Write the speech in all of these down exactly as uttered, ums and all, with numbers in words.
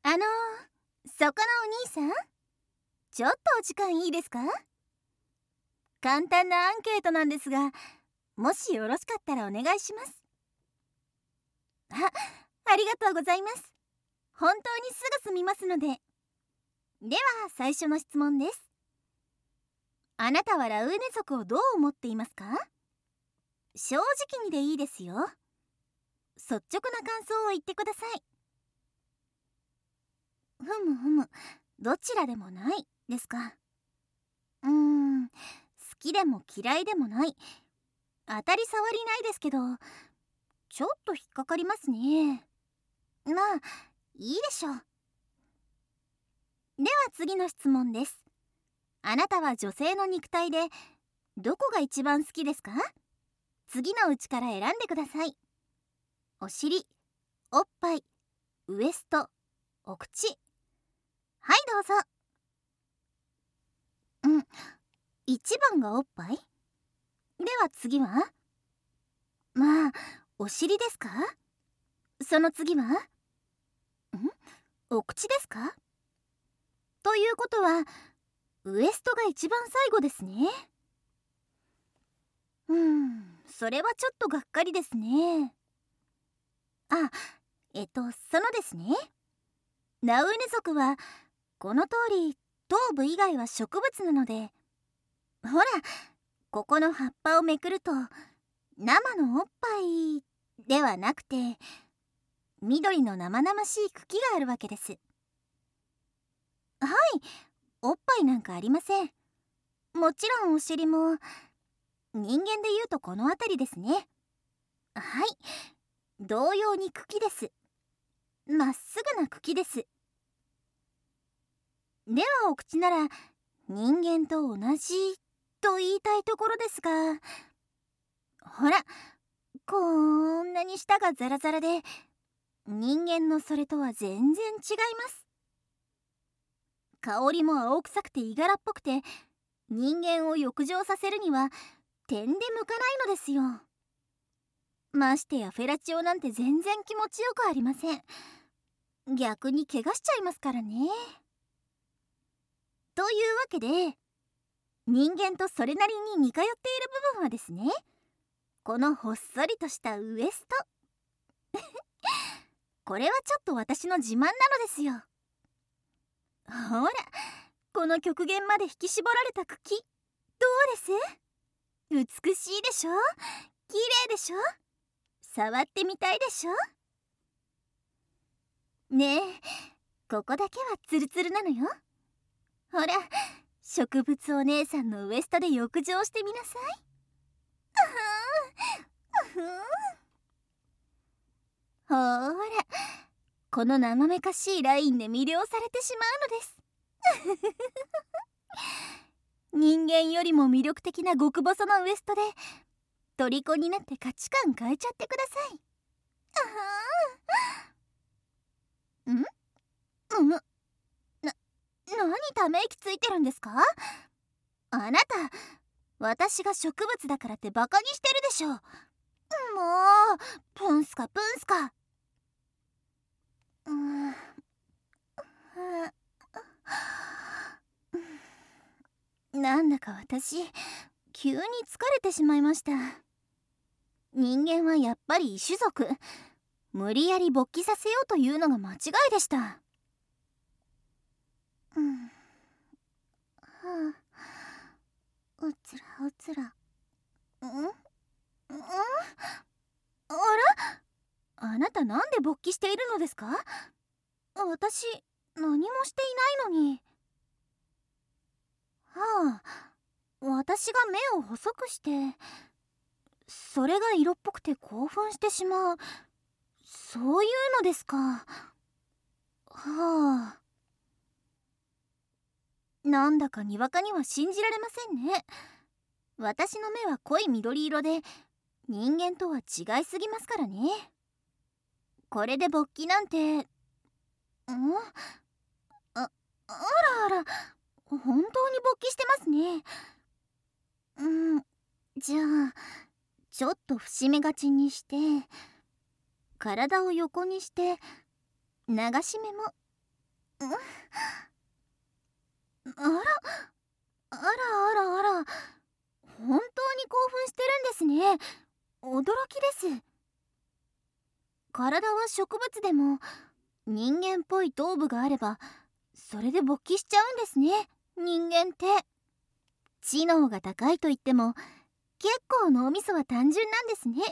あのー、そこのお兄さん、ちょっとお時間いいですか？簡単なアンケートなんですが、もしよろしかったらお願いします。あ、ありがとうございます。本当にすぐ済みますので。では最初の質問です。あなたはラウーネ族をどう思っていますか？正直にでいいですよ。率直な感想を言ってください。ふむふむ、どちらでもないですか。うーん、好きでも嫌いでもない、当たり障りないですけど、ちょっと引っかかりますね。まあいいでしょう。では次の質問です。あなたは女性の肉体でどこが一番好きですか？次のうちから選んでください。お尻、おっぱい、ウエスト、お口。はい、どうぞ。うん、いちばんがおっぱい？では次は？まあお尻ですか？その次は？んお口ですか？ということはウエストが一番最後ですね。うーん、それはちょっとがっかりですね。あ、えっとそのですね、ナウーネ族はこの通り頭部以外は植物なので、ほらここの葉っぱをめくると生のおっぱいではなくて緑の生々しい茎があるわけです。はい、おっぱいなんかありません。もちろんお尻も人間でいうとこの辺りですね。はい、同様に茎です。まっすぐな茎です。ではお口なら人間と同じと言いたいところですが、ほらこんなに舌がザラザラで人間のそれとは全然違います。香りも青臭くていがらっぽくて人間を浴場させるには点で向かないのですよ。ましてやフェラチオなんて全然気持ちよくありません。逆に怪我しちゃいますからね。というわけで人間とそれなりに似通っている部分はですね、このほっそりとしたウエストこれはちょっと私の自慢なのですよ。ほらこの極限まで引き絞られた茎、どうです？美しいでしょ？綺麗でしょ？触ってみたいでしょ？ねえ、ここだけはツルツルなのよ。ほら植物お姉さんのウエストで浴場してみなさい。ほーらこの生めかしいラインで魅了されてしまうのです。人間よりも魅力的な極細のウエストで虜になって価値観変えちゃってください。あんんうむな、何ため息ついてるんですか？あなた私が植物だからってバカにしてるでしょ。もうプンスカプンスカ。うんなんだか私急に疲れてしまいました。人間はやっぱり異種族、無理やり勃起させようというのが間違いでした。うんはあ、うつらうつら。んんあら、あなたなんで勃起しているのですか？私何もしていないのに。はあ、私が目を細くしてそれが色っぽくて興奮してしまう、そういうのですか。はあ、なんだかにわかには信じられませんね。私の目は濃い緑色で人間とは違いすぎますからね。これで勃起なんて、んあ、あらあら、本当に勃起してますね。うん、じゃあちょっと伏目がちにして体を横にして流し目もあらあらあらあら、本当に興奮してるんですね。驚きです。体は植物でも人間っぽい頭部があればそれで勃起しちゃうんですね、人間って。知能が高いといっても結構脳みそは単純なんですね。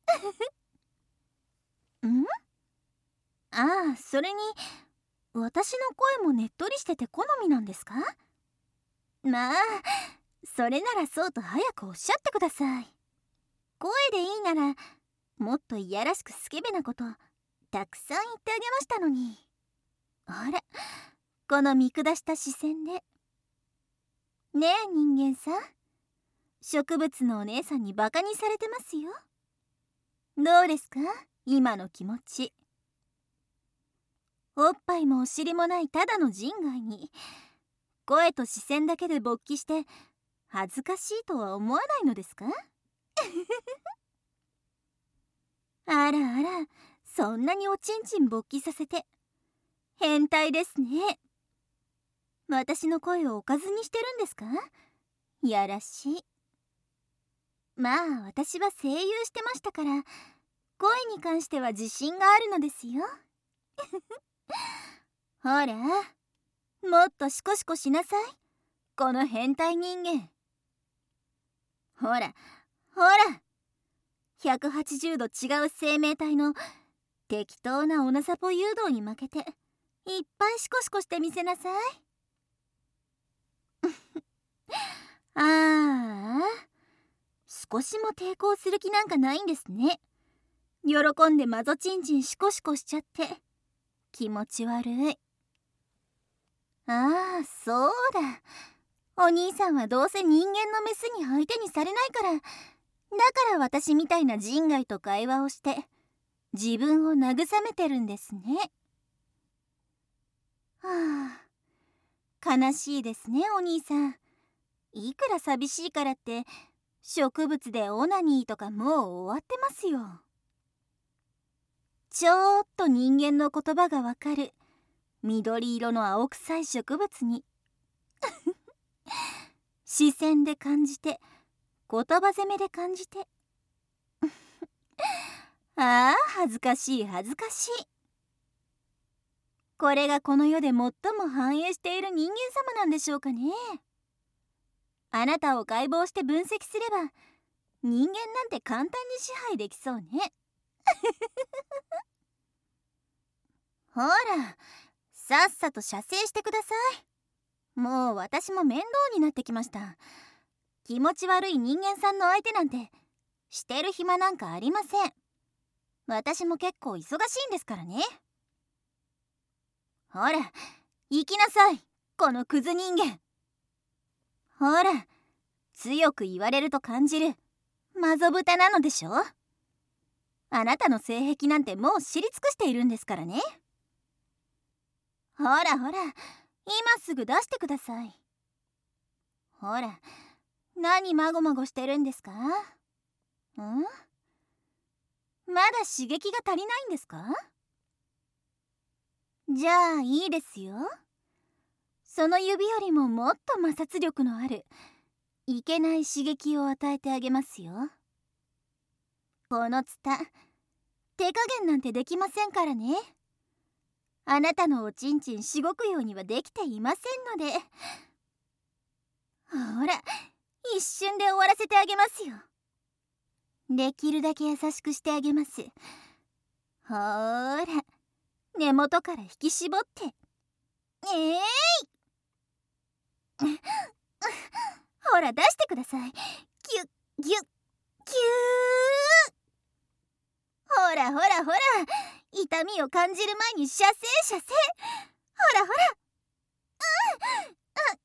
ん？ああ、それに私の声もねっとりしてて好みなんですか？まあ、それならそうと早くおっしゃってください。声でいいならもっといやらしくスケベなことたくさん言ってあげましたのに。あら、この見下した視線で。ねえ人間さん、植物のお姉さんにバカにされてますよ。どうですか今の気持ち。おっぱいもお尻もないただの人外に声と視線だけで勃起して恥ずかしいとは思わないのですか？あらあら、そんなにおちんちん勃起させて変態ですね。私の声をおかずにしてるんですか？やらしい。まあ私は声優してましたから声に関しては自信があるのですよ。ほら、もっとシコシコしなさい、この変態人間。ほらほら、ひゃくはちじゅうど違う生命体の適当なオナサポ誘導に負けていっぱいシコシコしてみせなさい。ああ、少しも抵抗する気なんかないんですね。喜んでマゾチンチンシコシコしちゃって気持ち悪い。ああ、そうだ。お兄さんはどうせ人間のメスに相手にされないから、だから私みたいな人外と会話をして自分を慰めてるんですね。はあ、悲しいですねお兄さん。いくら寂しいからって植物でオナニーとかもう終わってますよ。ちょっと人間の言葉がわかる緑色の青臭い植物に視線で感じて言葉攻めで感じてああ、恥ずかしい恥ずかしい。これがこの世で最も繁栄している人間様なんでしょうかね。あなたを解剖して分析すれば人間なんて簡単に支配できそうね。ほら、さっさと射精してください。もう私も面倒になってきました。気持ち悪い人間さんの相手なんてしてる暇なんかありません。私も結構忙しいんですからね。ほら、行きなさい、このクズ人間。ほら、強く言われると感じるマゾ豚なのでしょ。あなたの性癖なんてもう知り尽くしているんですからね。ほらほら、今すぐ出してください。ほら、何まごまごしてるんですか？ん？まだ刺激が足りないんですか？じゃあいいですよ。その指よりももっと摩擦力のあるいけない刺激を与えてあげますよ。このツタ手加減なんてできませんからね。あなたのおちんちんしごくようにはできていませんので。ほら、一瞬で終わらせてあげますよ。できるだけ優しくしてあげます。ほーら、根元から引き絞って。えーいほら出してください。ギュッギュッギュー。ほらほらほら、痛みを感じる前に射精射精。ほらほら、うんうんうん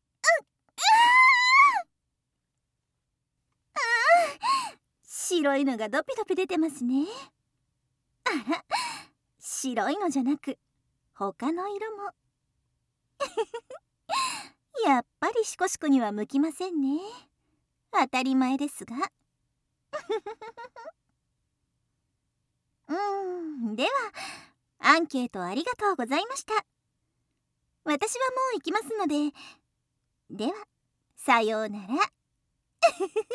うん、白いのがドピドピ出てますね。あら、白いのじゃなく他の色もやっぱりシコシコには向きませんね。当たり前ですがうーん、ではアンケートありがとうございました。 私はもう行きますので。ではさようなら。